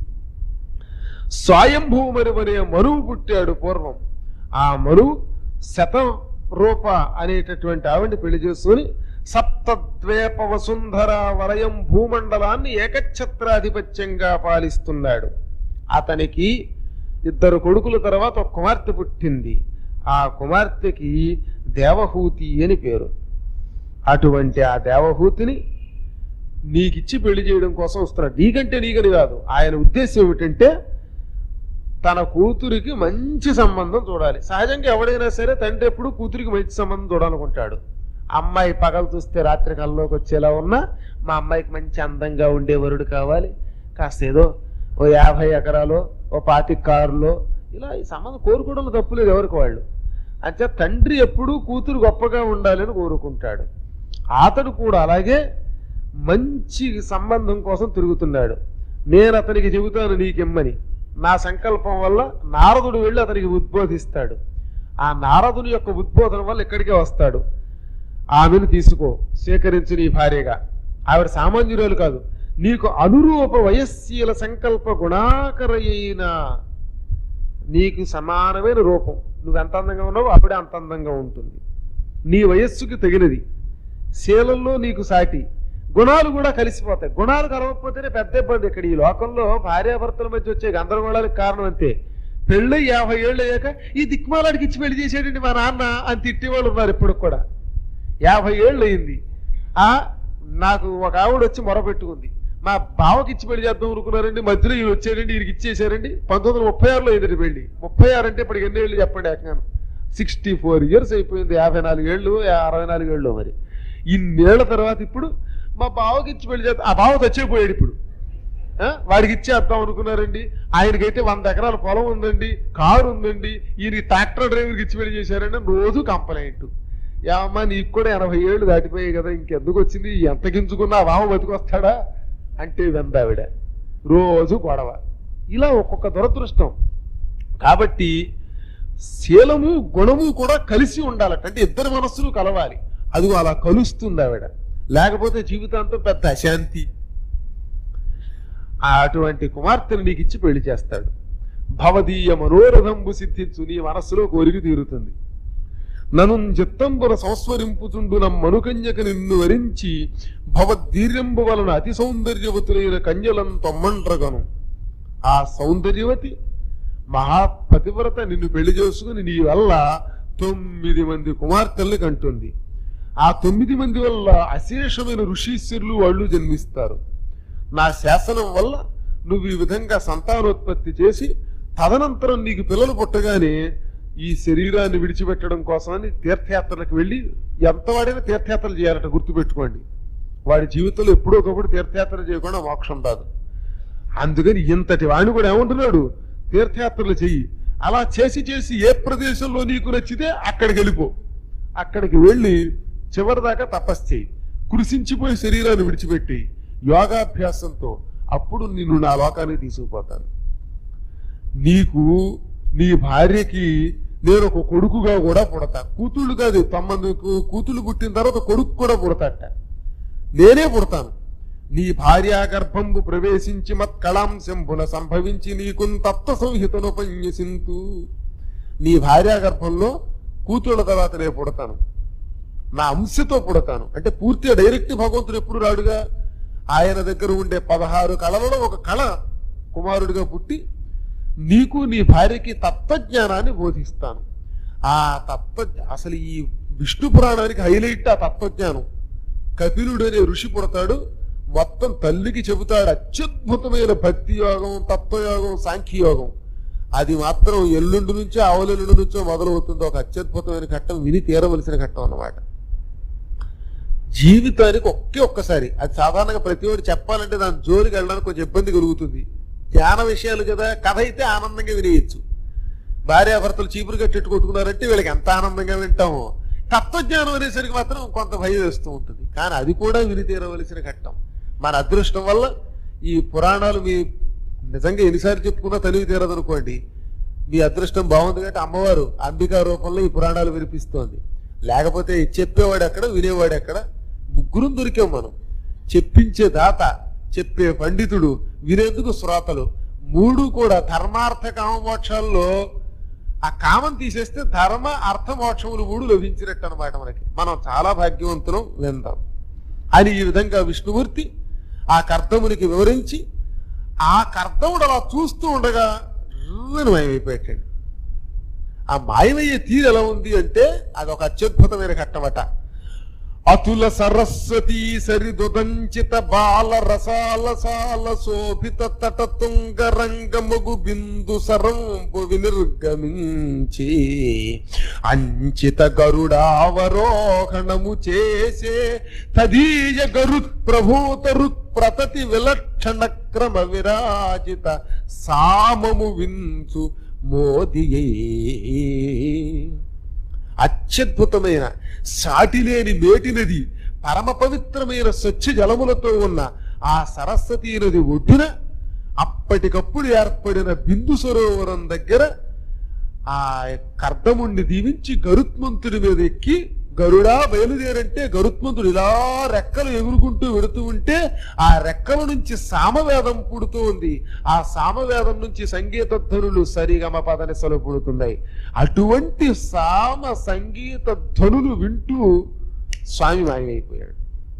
స్వయంభూమని అనే మనువు పుట్టాడు పూర్వం. ఆ మనువు శతరూప అనేటటువంటి ఆవిడ్ని పెళ్లి చేసుకుని సప్తద్వీప వసుంధర వలయం భూమండలాన్ని ఏకఛత్రాధిపత్యంగా పాలిస్తున్నాడు. అతనికి 2 కొడుకుల తర్వాత ఒక కుమార్తె పుట్టింది. ఆ కుమార్తెకి దేవహూతి అని పేరు. అటువంటి ఆ దేవహూతిని నీకిచ్చి పెళ్లి చేయడం కోసం వస్తున్నాడు. నీకంటే నీకని కాదు, ఆయన ఉద్దేశం ఏమిటంటే తన కూతురికి మంచి సంబంధం చూడాలి. సహజంగా ఎవడైనా సరే తండ్రి ఎప్పుడు కూతురికి మంచి సంబంధం చూడాలనుకుంటాడు. అమ్మాయి పగలు చూస్తే రాత్రి కల్లోకి వచ్చేలా ఉన్నా మా అమ్మాయికి మంచి అందంగా ఉండే వరుడు కావాలి, కాస్త ఏదో ఓ 50 ఎకరాలో ఓ 25 కారులో, ఇలా ఈ సంబంధం కోరుకోవడంలో తప్పులేదు ఎవరికి వాళ్ళు. అంటే తండ్రి ఎప్పుడూ కూతురు గొప్పగా ఉండాలని కోరుకుంటాడు. అతడు కూడా అలాగే మంచి సంబంధం కోసం తిరుగుతున్నాడు. నేను అతనికి చెబుతాను నీకిమ్మని. నా సంకల్పం వల్ల నారదుడు వెళ్ళి అతనికి ఉద్బోధిస్తాడు. ఆ నారదుని యొక్క ఉద్బోధన వల్ల ఇక్కడికే వస్తాడు. ఆమెను తీసుకో, స్వీకరించి నీ భార్యగా. ఆవిడ సామాన్యురాలు కాదు, నీకు అనురూప వయస్శీల సంకల్ప గుణాకరయైన నీకు సమానమైన రూపం. నువ్వు ఎంత అందంగా ఉన్నావో అప్పుడే అంత అందంగా ఉంటుంది. నీ వయస్సుకి తగినది, శీలంలో నీకు సాటి, గుణాలు కూడా కలిసిపోతాయి. గుణాలు కలవకపోతేనే పెద్ద ఇబ్బంది. ఇక్కడ ఈ లోకంలో భార్యాభర్తల మధ్య వచ్చే గందరగోళాలకు కారణం అంతే. పెళ్ళి 50 ఏళ్ళు అయ్యాక ఈ దిక్మాలాడికి ఇచ్చి పెళ్లి చేసేటండి మా నాన్న అని తిట్టేవాళ్ళు ఉన్నారు. ఇప్పుడు కూడా 50 ఏళ్ళు అయింది. నాకు ఒక ఆవిడ వచ్చి మొరపెట్టుకుంది, మా బావకి ఇచ్చి పెళ్లి చేద్దాం అనుకున్నారండి, మధ్యలో ఈయన వచ్చారండి, ఈయనకి ఇచ్చేసారండి. 1936లో అయిందండి పెళ్లి. 36 అంటే ఇప్పటికి ఎన్ని ఏళ్ళు చెప్పండి? ఏకంగా 64 ఇయర్స్ అయిపోయింది. 54 ఏళ్ళు 64 ఏళ్ళు. మరి ఇన్నేళ్ల తర్వాత ఇప్పుడు మా బావకి ఇచ్చి పెళ్లి చేద్దాం. ఆ బావ తెచ్చిపోయాడు. ఇప్పుడు వాడికి ఇచ్చేద్దాం అనుకున్నారండి. ఆయనకైతే 100 ఎకరాల పొలం ఉందండి, కారు ఉందండి, ఈయనకి ట్రాక్టర్ డ్రైవర్కి ఇచ్చి పెళ్లి చేశారండి. రోజు కంప్లైంట్. అమ్మా నీకు కూడా 80 ఏళ్ళు దాటిపోయాయి కదా, ఇంకెందుకు వచ్చింది, ఎంత గింజుకున్నా ఆ బావ బతికొస్తాడా అంటే వెందావిడ. రోజు గొడవ. ఇలా ఒక్కొక్క దురదృష్టం. కాబట్టి శీలము గుణము కూడా కలిసి ఉండాలట. అంటే ఇద్దరు మనస్సులు కలవాలి. అది అలా కలుస్తుంది ఆవిడ. లేకపోతే జీవితాంతం పెద్ద అశాంతి. అటువంటి కుమార్తెను నీకు ఇచ్చి పెళ్లి చేస్తాడు. భవదీయ మనోరథంబు సిద్ధించు, నీ మనస్సులో కోరిక తీరుతుంది. నను చిత్తంబున సంస్మరింపుచుండు నమ్మనుకన్యక నిన్ను వరించి భవద్దీర్యంబు వలన అతి సౌందర్యవతులైన కన్యలం తొమ్మండ్రగను. ఆ సౌందర్యవతి మహాపతివ్రత నిన్ను పెళ్లి చేసుకుని నీ వల్ల 9 మంది కుమార్తెల్ని కంటుంది. ఆ 9 మంది వల్ల అశేషమైన ఋషీశ్వరులు వాళ్ళు జన్మిస్తారు. నా శాసనం వల్ల నువ్వు ఈ విధంగా సంతానోత్పత్తి చేసి తదనంతరం నీకు పిల్లలు పుట్టగానే ఈ శరీరాన్ని విడిచిపెట్టడం కోసమని తీర్థయాత్రలకు వెళ్ళి, ఎంతవాడైనా తీర్థయాత్రలు చేయాలట, గుర్తుపెట్టుకోండి. వాడి జీవితంలో ఎప్పుడో ఒకప్పుడు తీర్థయాత్ర చేయకుండా మోక్షం రాదు. అందుకని ఇంతటి వాడిని కూడా ఏమంటున్నాడు, తీర్థయాత్రలు చెయ్యి. అలా చేసి చేసి ఏ ప్రదేశంలో నీకు నచ్చితే అక్కడికి వెళ్ళిపో. అక్కడికి వెళ్ళి చివరిదాకా తపస్సు చేయి. కృషించిపోయి శరీరాన్ని విడిచిపెట్టి యోగాభ్యాసంతో అప్పుడు నిన్ను నా లోకానికి తీసుకుపోతాను. నీకు నీ భార్యకి నేను ఒక కొడుకుగా కూడా పుడతా. కూతుళ్ళు కాదు, 9 కూతుళ్ళు పుట్టిన తర్వాత కొడుకు కూడా పుడతాట. నేనే పుడతాను. నీ భార్యా గర్భంబు ప్రవేశించి మత్కళాంశంబున సంభవించి నీకు తత్వ సంహితను పన్యసింతు. నీ భార్యా గర్భంలో కూతుళ్ళ తర్వాత నేను పుడతాను, నా అంశతో పుడతాను. అంటే పూర్తిగా డైరెక్ట్ భగవంతుడు ఎప్పుడు రాడుగా. ఆయన దగ్గర ఉండే 16 కళలలో ఒక కళ కుమారుడిగా పుట్టి నీకు నీ భార్యకి తత్వజ్ఞానాన్ని బోధిస్తాను. ఆ అసలు ఈ విష్ణు పురాణానికి హైలైట్ ఆ తత్వజ్ఞానం. కపిలుడు అనే ఋషి పుడతాడు, మొత్తం తల్లికి చెబుతాడు అత్యద్భుతమైన భక్తి యోగం, తత్వయోగం, సాంఖ్యయోగం. అది మాత్రం ఎల్లుండి నుంచో ఆవలెల్లుండి నుంచో మొదలవుతుంది. ఒక అత్యద్భుతమైన ఘట్టం, విని తీరవలసిన ఘట్టం అన్నమాట. జీవితానికి ఒక్కసారి. అది సాధారణంగా ప్రతి ఒక్కటి చెప్పాలంటే దాని జోలికి వెళ్ళడానికి కొంచెం ఇబ్బంది కలుగుతుంది. ధ్యాన విషయాలు కదా, కథ అయితే ఆనందంగా వినేయచ్చు. భార్యాభర్తలు చీపురు కట్టెట్టు కొట్టుకున్నారంటే వీళ్ళకి ఎంత ఆనందంగా వింటామో. తత్వజ్ఞానం అనేసరికి మాత్రం కొంత భయం వేస్తూ ఉంటుంది. కానీ అది కూడా విని తీరవలసిన ఘట్టం. మన అదృష్టం వల్ల ఈ పురాణాలు మీ నిజంగా ఎన్నిసార్లు చెప్పుకున్నా తనివి తీరదనుకోండి. మీ అదృష్టం బాగుంది కాబట్టి అమ్మవారు అంబికా రూపంలో ఈ పురాణాలు వినిపిస్తోంది. లేకపోతే చెప్పేవాడు ఎక్కడ, వినేవాడు ఎక్కడ? ముగ్గురు దొరికాం మనం. చెప్పించే దాత, చెప్పే పండితుడు, వినేందుకు శ్రోతలు. 3 కూడా ధర్మార్థ కామమోక్షాల్లో ఆ కామం తీసేస్తే ధర్మ అర్థ మోక్షములు 3 లభించినట్టు అనమాట మనకి. మనం చాలా భాగ్యవంతులం. విందాం అని ఈ విధంగా విష్ణుమూర్తి ఆ కర్దమునికి వివరించి, ఆ కర్దముడు అలా చూస్తూ ఉండగా మాయమైపోయాడు. ఆ మాయమయ్యే తీరు ఎలా ఉంది అంటే అదొక అత్యద్భుతమైన ఘట్టమట. అతుల సరస్వతీ సరిదుదంచిత బాల రసాలసాల శోభిత తట తుంగ రంగముగు బిందు సరంపు వినిర్గమించి అంచిత గరుడావరోహణము చేసే తదీయ గరుత్ ప్రభూత రుత్ ప్రతతి విలక్షణ క్రమ విరాజిత సామము వించు మోదియే. అత్యద్భుతమైన సాటిలేని మేటి నది, పరమ పవిత్రమైన స్వచ్ఛ జలములతో ఉన్న ఆ సరస్వతీ నది ఒడ్డున అప్పటికప్పుడు ఏర్పడిన బిందు సరోవరం దగ్గర ఆ కర్దముణ్ణి దీవించి గరుత్మంతుడి మీద ఎక్కి
గరుడా బయలుదేరంటే గరుత్మంతుడు ఇలా రెక్కలు ఎగురుకుంటూ వెడుతూ ఉంటే ఆ రెక్కల నుంచి సామవేదం పుడుతూ ఉంది. ఆ సామవేదం నుంచి సంగీత ధ్వనులు సరిగమ పదనిసలు పుడుతున్నాయి. అటువంటి సామ సంగీత ధ్వనులు వింటూ స్వామి మాయమైపోయాడు.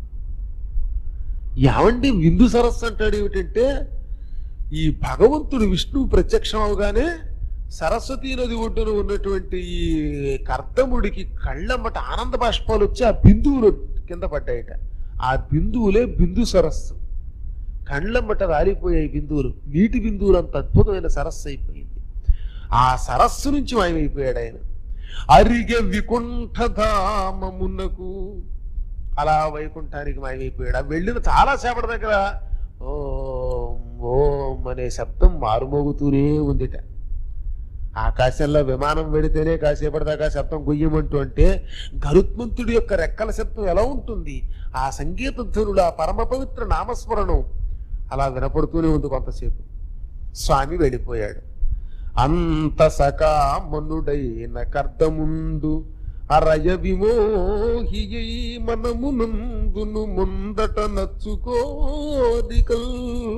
ఏమండి విందు సరస్సు అంటాడు ఏమిటంటే, ఈ భగవంతుడు విష్ణువు ప్రత్యక్షం అవగానే సరస్వతీ నది ఒడ్డున ఉన్నటువంటి ఈ కర్దముడికి కళ్ళమ్మట ఆనంద బాష్పాలు వచ్చి ఆ బిందువులు కింద పడ్డాయట. ఆ బిందువులే బిందు సరస్సు. కళ్ళమ్మట రాలిపోయాయి బిందువులు, నీటి బిందువులు. అంత అద్భుతమైన సరస్సు అయిపోయింది. ఆ సరస్సు నుంచి మాయమైపోయాడు ఆయన. అరిగె వికుంఠధామమునకు, అలా వైకుంఠానికి మాయమైపోయాడు. ఆ వెళ్ళిన చాలా సేపటి దగ్గర ఓం ఓం అనే శబ్దం మారుమోగుతూనే ఉందిట. ఆకాశంలో విమానం వెడితేనే కాసేపటిదాకా శబ్దం గుయ్యమంటూ అంటే గరుత్మంతుడి యొక్క రెక్కల శబ్దం ఎలా ఉంటుంది? ఆ సంగీత ధ్వనులు, ఆ పరమ పవిత్ర నామస్మరణం అలా వినపడుతూనే ఉంది కొంతసేపు. స్వామి వెళ్ళిపోయాడు. అంత సకామనుడైన కర్దముండు అరయ విమోహియై మనమునందును ముందట నచ్చుకోరికల్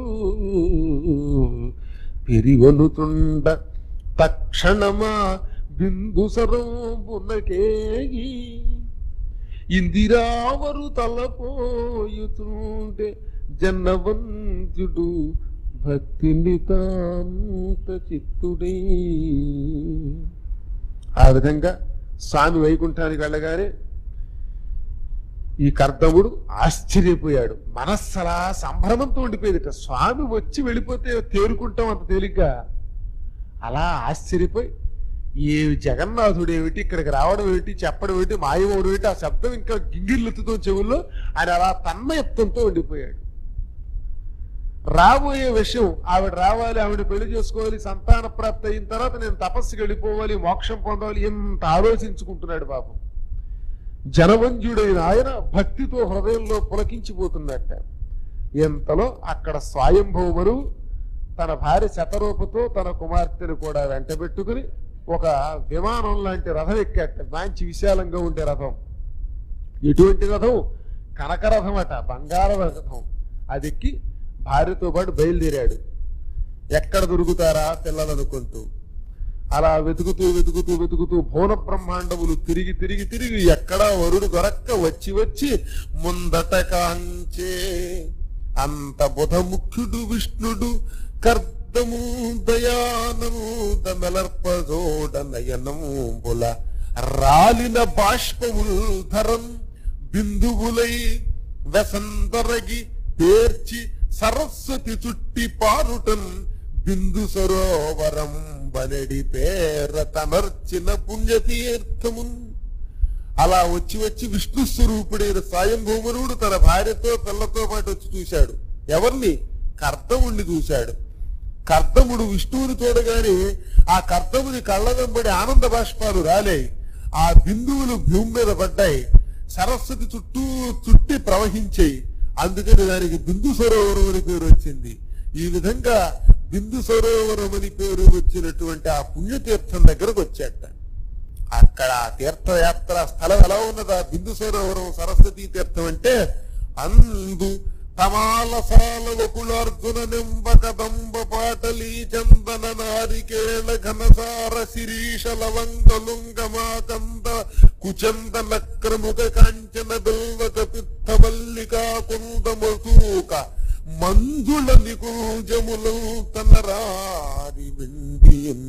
పెరిగొనుతుండ తక్షణమా బిందు సరంబునకేగి ఇందిరావరు తలపోయుతుంటే జనవంతుడు భక్తిని తాంత చిత్తుడే. ఆ విధంగా స్వామి వైకుంఠానికి వెళ్ళగానే ఈ కర్దముడు ఆశ్చర్యపోయాడు. మనస్సలా సంభ్రమంతో ఉండిపోయేదిట. స్వామి వచ్చి వెళ్ళిపోతే తేరుకుంటాం అంత తేలిగ్గా. అలా ఆశ్చర్యపోయి ఏ జగన్నాథుడు ఏమిటి, ఇక్కడికి రావడం ఏమిటి, చెప్పడం ఏమిటి, మాయమవడం ఏమిటి, ఆ శబ్దం ఇంకా గింగిర్లెత్తుతో చెవుల్లో ఆయన అలా తన్మయత్వంతో ఉండిపోయాడు. రాబోయే విషయం, ఆవిడ రావాలి, ఆవిడ పెళ్లి చేసుకోవాలి, సంతాన ప్రాప్తి అయిన తర్వాత నేను తపస్సుకి వెళ్ళిపోవాలి, మోక్షం పొందాలి, ఎంత ఆలోచించుకుంటున్నాడు పాపం. జనవంజుడైన ఆయన భక్తితో హృదయంలో పులకించిపోతున్నట్ట. ఎంతలో అక్కడ స్వయంభూమను తన భార్య శతరూపతో తన కుమార్తెను కూడా వెంటబెట్టుకుని ఒక విమానం లాంటి రథం ఎక్కాట. మంచి విశాలంగా ఉండే రథం. ఎటువంటి రథం? కనక రథం అట, బంగారం రథం. అది ఎక్కి భార్యతో పాటు బయలుదేరాడు. ఎక్కడ దొరుకుతారా పిల్లలనుకుంటూ అలా వెతుకుతూ వెతుకుతూ వెతుకుతూ భువన బ్రహ్మాండములు తిరిగి తిరిగి తిరిగి ఎక్కడా వరుడు దొరక్క వచ్చి వచ్చి ముందట కాంచే అంత బుధముఖ్యుడు విష్ణుడు కర్దము దయానందమెలర్పజోడ నయనంబుల రాలిన బాష్పముల్ ధరం బిందువులై వెసందరగి పేర్చి సరస్వతి చుట్టి పారుటన్ బిందు సరోవరం బనడి పేర తమర్చిన పుణ్యతీర్థమున్. అలా వచ్చి వచ్చి విష్ణు స్వరూపుడైన స్వయంభూమనుడు తన భార్యతో పిల్లతో పాటు వచ్చి చూశాడు. ఎవరిని? కర్దముడిని చూశాడు. కర్దముడు విష్ణువుని చూడగానే ఆ కర్దముని కళ్ళ వెంబడి ఆనంద బాష్పాలు రాలేయి. ఆ బిందువులు భూమి మీద పడ్డాయి. సరస్వతి చుట్టి ప్రవహించాయి. అందుకని దానికి బిందు సరోవరం అని పేరు వచ్చింది. ఈ విధంగా బిందు సరోవరం అని పేరు వచ్చినటువంటి ఆ పుణ్యతీర్థం దగ్గరకు వచ్చాట. అక్కడ తీర్థయాత్ర స్థలం ఎలా ఉన్నదా? బిందు సరోవరం సరస్వతీ తీర్థం అంటే అందు తమాలసాల వకులార్జున నింబక దంబ పాటలీ చందన నారికేళ ఘనసార శిరీష లవంగలుంగమాకంద కుచందన క్రముక కాంచన బిల్వక పిత్త మల్లికా కుంద మసూక మంజుళ నికూజములు తనరారి విండియన్.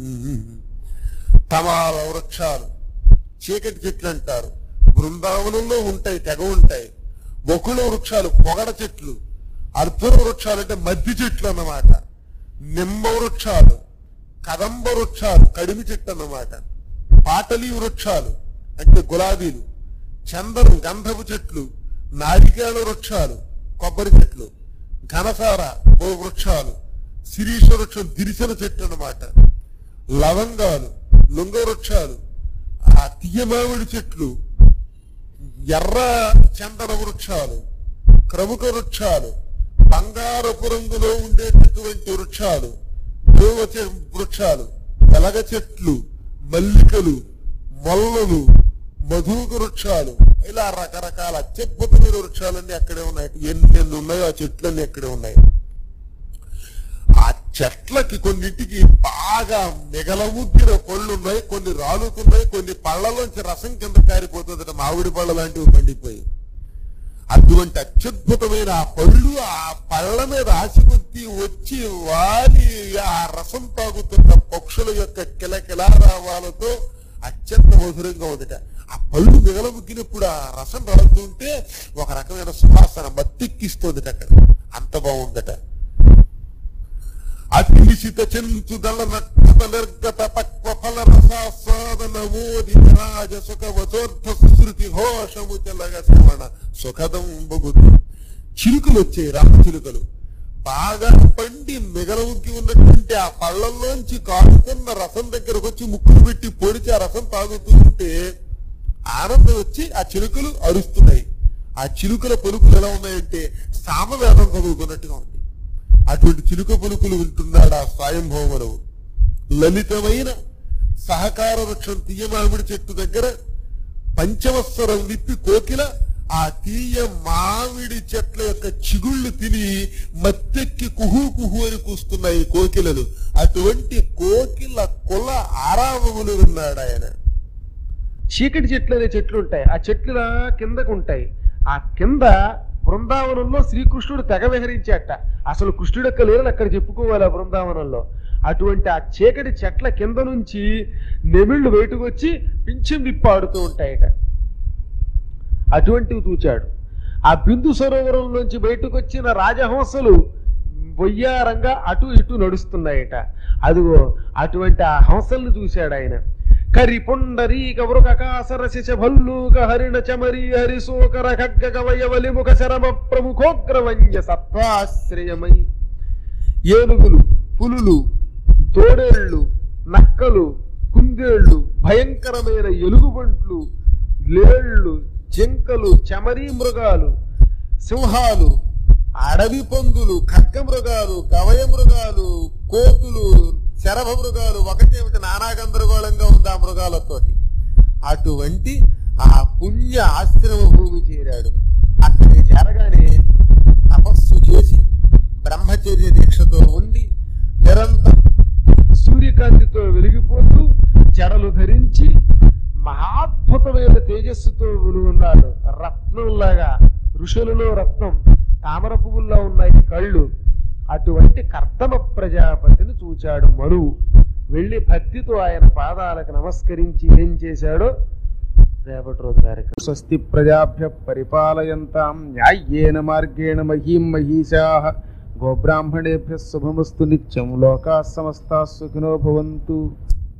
తమాల వృక్షాలు, చీకటి చెట్లు అంటారు, బృందావనంలో ఉంటాయి, తెగ ఉంటాయి. బొకుళ వృక్షాలు, పొగడ చెట్లు. అర్ధున వృక్షాలు అంటే మద్ది చెట్లు అన్నమాట. నిమ్మ వృక్షాలు, కదంబ వృక్షాలు, కడిమి చెట్టు అన్నమాట. పాటలీ వృక్షాలు అంటే గులాబీలు, చందనం గంధపు చెట్లు, నారికేళ వృక్షాలు, కొబ్బరి చెట్లు, ఘనసార వృక్షాలు, శిరీష వృక్షం దిరిసెల చెట్టు అన్నమాట. లవంగాలు, లుంగ వృక్షాలు, ఆ తీయమావిడి చెట్లు, ఎర్ర చందన వృక్షాలు, క్రముక వృక్షాలు, బంగారపు రంగులో ఉండేటటువంటి వృక్షాలు, దేవ వృక్షాలు, వెలగ చెట్లు, మల్లికలు, మొల్లలు, మధుక వృక్షాలు, ఇలా రకరకాల అత్యద్భుతమైన వృక్షాలన్నీ అక్కడే ఉన్నాయి. ఎన్ని ఉన్నాయో ఆ చెట్లన్నీ అక్కడే ఉన్నాయి. ఆ చెట్లకి కొన్నింటికి బాగా మిగలముగ్గిన పళ్ళు ఉన్నాయి, కొన్ని రాలుతున్నాయి, కొన్ని పళ్ళలోంచి రసం కింద కారిపోతుంది. మామిడి పళ్ళ లాంటివి పండిపోయి అటువంటి అత్యద్భుతమైన ఆ పళ్ళు ఆ పళ్ళ మీద ఆశపత్తి వచ్చి వాలి ఆ రసం తాగుతున్న పక్షుల యొక్క కిలకిలారావాలతో అత్యంత మధురంగా ఉందట. ఆ పళ్ళు మిగలముగ్గినప్పుడు ఆ రసం రాలుతుంటే ఒక రకమైన సువాసన మత్తెక్కిస్తోందట. అక్కడ అంత బాగుందట. అతిశిత చెంచుదల నక్షత నిర్గత పక్వ ఫల రసాస్వాదన మోది రాజ సుఖ వచోర్ధ సుశృతి ఘోషము తెలగ శ్రవణ సుఖదం బగుతు. చిలుకలు వచ్చాయి, రామ చిలుకలు బాగా పండి మిగలముగ్గి ఉన్నటువంటి ఆ పళ్ళల్లోంచి కారుతున్న రసం దగ్గరకు వచ్చి ముక్కులు పెట్టి పొడిచి ఆ రసం తాగుతుంటే ఆనందం వచ్చి ఆ చిలుకలు అరుస్తున్నాయి. ఆ చిలుకల పలుకులు ఎలా ఉన్నాయంటే సామవేదం చదువుకున్నట్టుగా ఉంది. అటువంటి చిలుక పలుకులు వింటున్నాడు ఆ స్వయంభౌమరావు. లలితమైన సహకార వృక్షం తీయమామిడి చెట్టు దగ్గర పంచవత్సరం విప్పి కోకిల ఆ తీయ మామిడి చెట్ల యొక్క చిగుళ్ళు తిని మత్తెక్కి కుహు కుహు అని కూస్తున్నాయి కోకిలలు. అటువంటి కోకిల కుల ఆరామములు విన్నాడు ఆయన.
చీకటి చెట్లు అనే చెట్లు ఉంటాయి. ఆ చెట్లు కిందకు ఉంటాయి. ఆ కింద బృందావనంలో శ్రీకృష్ణుడు తెగ విహరించాట. అసలు కృష్ణుడు యొక్క లీలలు అక్కడ చెప్పుకోవాలి ఆ బృందావనంలో. అటువంటి ఆ చీకటి చెట్ల కింద నుంచి నెమిళ్లు బయటకు వచ్చి పింఛం విప్పాడుతూ ఉంటాయట. అటువంటివి చూచాడు. ఆ బిందు సరోవరంలోంచి బయటకు వచ్చిన రాజహంసలు వయ్యారంగా అటు ఇటు నడుస్తున్నాయట. అదిగో అటువంటి ఆ హంసల్ని చూశాడు ఆయన. కరి పుండరీక వృకాసరశిష భల్లూక హరిణ చమరీ హరిశోకర ఖడ్గ గవయవలి ముఖ శరమ ప్రముఖోగ్రవంజ సత్వాశ్రయమై. ఏనుగులు, పులులు, తోడేళ్లు, నక్కలు, కుందేళ్లు, భయంకరమైన ఎలుగుబంట్లు, లేళ్లు, జింకలు, చమరీ మృగాలు, సింహాలు, అడవి పందులు, ఖడ్గ మృగాలు, గవయ మృగాలు, కోతులు, శరభ మృగాలు, ఒకటేమిటి నానా గందరగోళంగా ఉంది ఆ మృగాలతోటి. అటువంటి ఆ పుణ్య ఆశ్రమ భూమి చేరాడు. అక్కడికి చేరగానే తపస్సు చేసి బ్రహ్మచర్య దీక్షతో ఉండి నిరంతరం సూర్యకాంతితో వెలిగిపోతూ జడలు ధరించి మహాద్భుతమైన తేజస్సుతో ఉన్నాడు. రత్నంలాగా, ఋషులలో రత్నం, తామర పువ్వుల్లో ఉన్నాయి కళ్ళు. అటువంటి కర్దమ ప్రజాపతిని చూచాడు మనువు. వెళ్లి భక్తితో ఆయన పాదాలకు నమస్కరించి ఏం చేశాడో రేపటి రోజు కార్యక్రమం. స్వస్తి ప్రజాభ్య పరిపాలయంతాం న్యాయేన మార్గేణ మహీం మహీషాః గోబ్రాహ్మణేభ్యః శుభమస్తు నిత్యం. లోకాః సమస్తాః సుఖినో భవంతు.